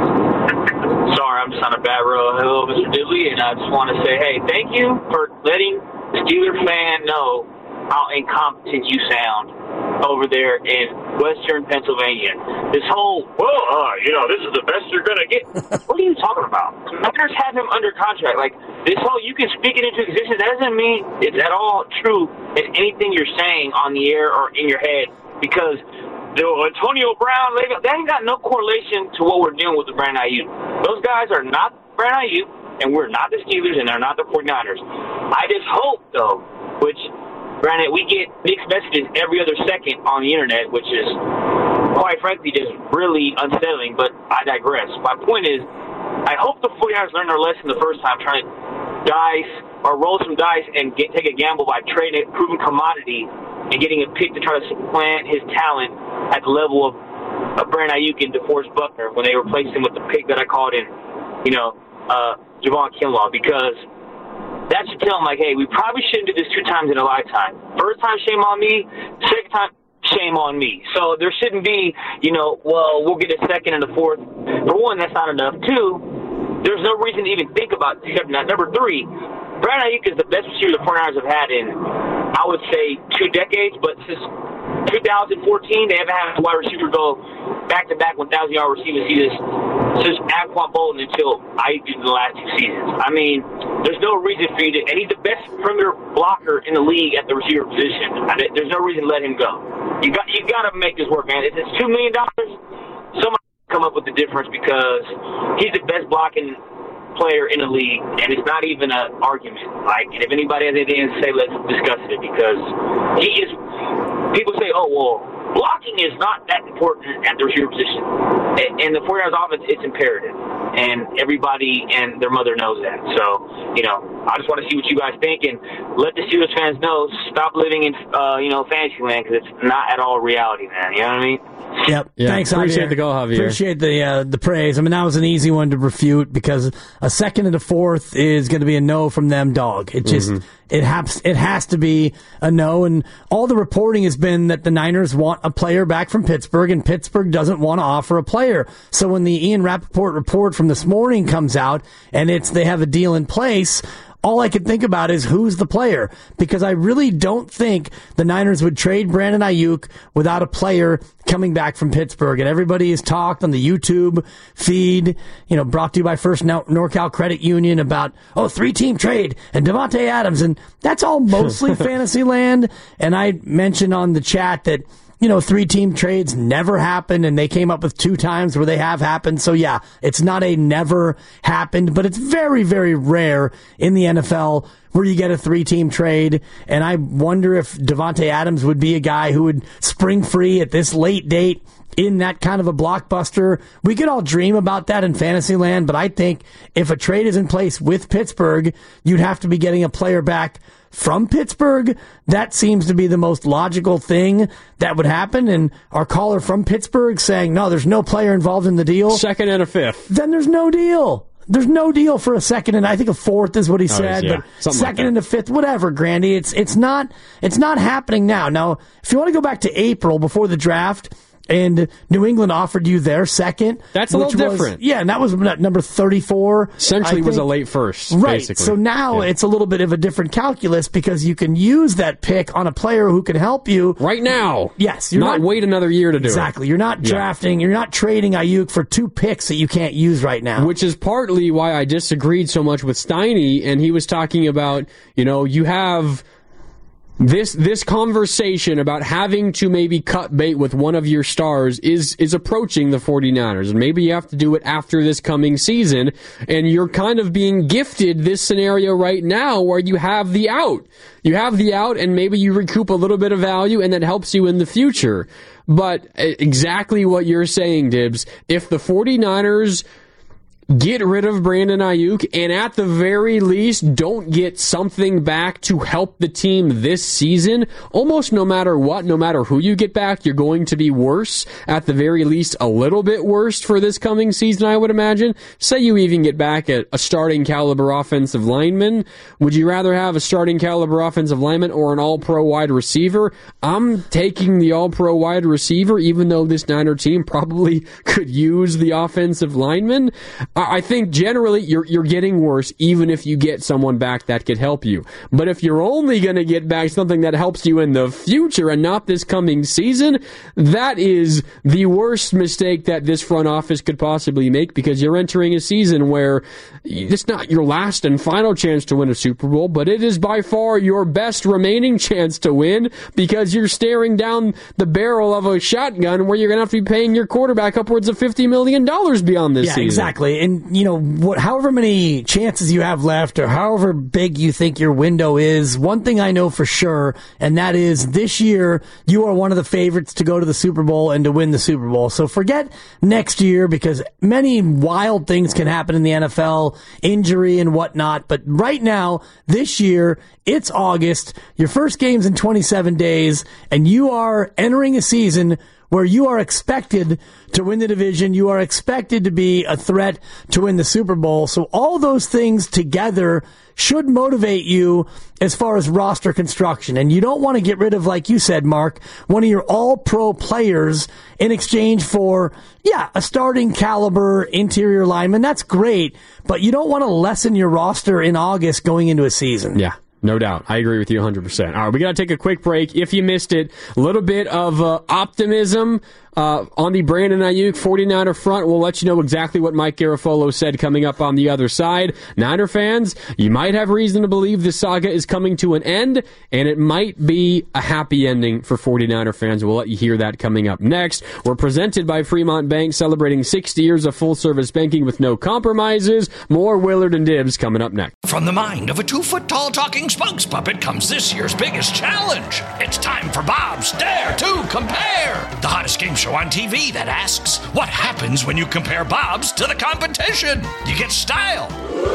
Sorry, I'm just on a bad road. Hello, Mr. Diddley, and I just want to say, hey, thank you for letting the Steeler fan know how incompetent you sound over there in Western Pennsylvania. This whole, this is the best you're going to get. What are you talking about? The Niners have him under contract. Like, this whole you can speak it into existence, that doesn't mean it's at all true in anything you're saying on the air or in your head, because Antonio Brown, that ain't got no correlation to what we're doing with the Brandon Ayuk. Those guys are not Brandon Ayuk, and we're not the Steelers, and they're not the 49ers. I just hope, though, which, granted, we get mixed messages every other second on the internet, which is, quite frankly, just really unsettling, but I digress. My point is, I hope the 49ers learned their lesson the first time, trying to dice or roll some dice and take a gamble by trading a proven commodity and getting a pick to try to supplant his talent at the level of Brandon Ayuk and DeForest Buckner when they replaced him with the pick that I called in, Javon Kinlaw, because that should tell him, like, hey, we probably shouldn't do this 2 times in a lifetime. First time, shame on me. Second time, shame on me. So there shouldn't be, we'll get a second and a fourth. For one, that's not enough. 2, there's no reason to even think about accepting that. Number 3, Brandon Ayuk is the best receiver the 49ers have had in, I would say, 2 decades, but since 2014, they haven't had a wide receiver go back-to-back 1,000-yard receiving seasons since Anquan Bolton until Ayuk in the last 2 seasons. I mean, there's no reason for you to, and he's the best perimeter blocker in the league at the receiver position. There's no reason to let him go. You got to make this work, man. If it's $2 million, somebody come up with the difference, because he's the best blocking player in the league, and it's not even an argument. Like, and if anybody has anything to say, let's discuss it, because he is. People say, "Oh, well, blocking is not that important at the receiver position." And the 49ers offense, it's imperative, and everybody and their mother knows that. So, I just want to see what you guys think, and let the Steelers fans know, stop living in, fantasy land, because it's not at all reality, man. You know what I mean? Yep. Yeah, thanks, appreciate Javier. the call, Javier. Appreciate the praise. I mean, that was an easy one to refute, because a second and a fourth is going to be a no from them, dog. It just it has to be a no. And all the reporting has been that the Niners want a player back from Pittsburgh, and Pittsburgh doesn't want to offer a player. So when the Ian Rappaport report from this morning comes out and they have a deal in place, all I can think about is who's the player, because I really don't think the Niners would trade Brandon Ayuk without a player coming back from Pittsburgh. And everybody has talked on the YouTube feed, brought to you by First NorCal Credit Union about, 3-team trade and Davante Adams. And that's all mostly fantasy land. And I mentioned on the chat that 3-team trades never happen, and they came up with 2 times where they have happened. So yeah, it's not a never happened, but it's very, very rare in the NFL where you get a 3-team trade. And I wonder if Davante Adams would be a guy who would spring free at this late date in that kind of a blockbuster. We could all dream about that in fantasy land, but I think if a trade is in place with Pittsburgh, you'd have to be getting a player back from Pittsburgh. That seems to be the most logical thing that would happen. And our caller from Pittsburgh saying, no, there's no player involved in the deal. Second and a fifth. Then there's no deal. There's no deal for a second, and I think a fourth is what he said, but second and a fifth, whatever, Grandy. It's not happening now. Now, if you want to go back to April before the draft, and New England offered you their second. That's a little different. Yeah, and that was number 34. Essentially was a late first, right. basically. So now it's a little bit of a different calculus because you can use that pick on a player who can help you. Right now. Yes. You're not wait another year to do it. Exactly. You're not drafting, you're not trading Ayuk for 2 picks that you can't use right now. Which is partly why I disagreed so much with Steiny, and he was talking about, you have this conversation about having to maybe cut bait with one of your stars is approaching the 49ers, and maybe you have to do it after this coming season, and you're kind of being gifted this scenario right now where you have the out. You have the out, and maybe you recoup a little bit of value, and that helps you in the future. But exactly what you're saying, Dibs, if the 49ers get rid of Brandon Ayuk, and at the very least, don't get something back to help the team this season, almost no matter what, no matter who you get back, you're going to be worse, at the very least, a little bit worse for this coming season, I would imagine. Say you even get back a starting caliber offensive lineman. Would you rather have a starting caliber offensive lineman or an all-pro wide receiver? I'm taking the all-pro wide receiver, even though this Niner team probably could use the offensive lineman. I think generally you're getting worse even if you get someone back that could help you. But if you're only going to get back something that helps you in the future and not this coming season, that is the worst mistake that this front office could possibly make, because you're entering a season where it's not your last and final chance to win a Super Bowl, but it is by far your best remaining chance to win, because you're staring down the barrel of a shotgun where you're going to have to be paying your quarterback upwards of $50 million beyond this season. Yeah, exactly. And, however many chances you have left or however big you think your window is, one thing I know for sure, and that is this year you are one of the favorites to go to the Super Bowl and to win the Super Bowl. So forget next year, because many wild things can happen in the NFL, injury and whatnot. But right now, this year, it's August, your first game's in 27 days, and you are entering a season where you are expected to win the division. You are expected to be a threat to win the Super Bowl. So all those things together should motivate you as far as roster construction. And you don't want to get rid of, like you said, Mark, one of your all-pro players in exchange for, a starting caliber interior lineman. That's great, but you don't want to lessen your roster in August going into a season. Yeah. No doubt. I agree with you 100%. All right, we got to take a quick break. If you missed it, a little bit of optimism on the Brandon Ayuk 49er front. We'll let you know exactly what Mike Garafolo said coming up on the other side. Niner fans, you might have reason to believe this saga is coming to an end, and it might be a happy ending for 49er fans. We'll let you hear that coming up next. We're presented by Fremont Bank, celebrating 60 years of full-service banking with no compromises. More Willard and Dibs coming up next. From the mind of a 2-foot-tall talking spokes puppet comes this year's biggest challenge. It's time for Bob's Dare to Compare, the hottest game show on TV that asks, what happens when you compare Bob's to the competition? You get style.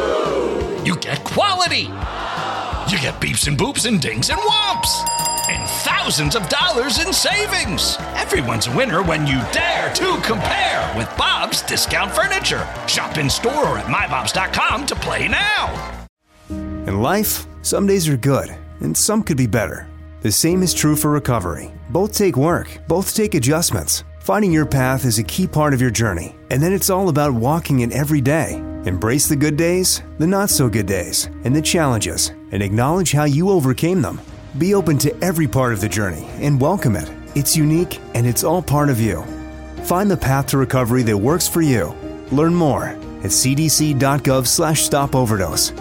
You get quality. You get beeps and boops and dings and whomps. And thousands of dollars in savings. Everyone's a winner when you dare to compare with Bob's Discount Furniture. Shop in store or at mybobs.com to play now. In life, some days are good, and some could be better. The same is true for recovery. Both take work, both take adjustments. Finding your path is a key part of your journey, and then it's all about walking it every day. Embrace the good days, the not-so-good days, and the challenges, and acknowledge how you overcame them. Be open to every part of the journey and welcome it. It's unique, and it's all part of you. Find the path to recovery that works for you. Learn more at cdc.gov/stopoverdose.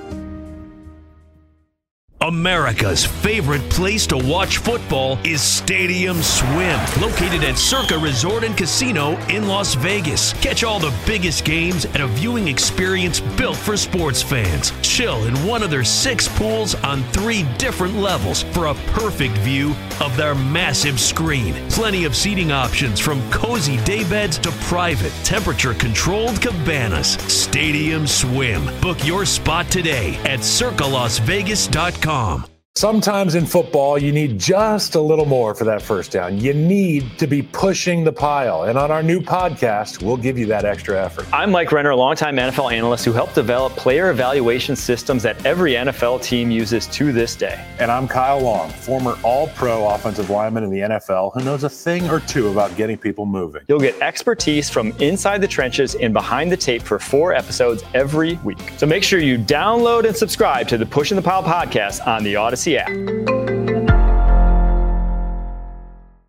America's favorite place to watch football is Stadium Swim, located at Circa Resort and Casino in Las Vegas. Catch all the biggest games at a viewing experience built for sports fans. Chill in one of their 6 pools on 3 different levels for a perfect view of their massive screen. Plenty of seating options, from cozy daybeds to private, temperature-controlled cabanas. Stadium Swim. Book your spot today at circalasvegas.com. Sometimes in football, you need just a little more for that first down. You need to be pushing the pile. And on our new podcast, we'll give you that extra effort. I'm Mike Renner, a longtime NFL analyst who helped develop player evaluation systems that every NFL team uses to this day. And I'm Kyle Long, former all-pro offensive lineman in the NFL who knows a thing or two about getting people moving. You'll get expertise from inside the trenches and behind the tape for 4 episodes every week. So make sure you download and subscribe to the Pushing the Pile podcast on the Odyssey app.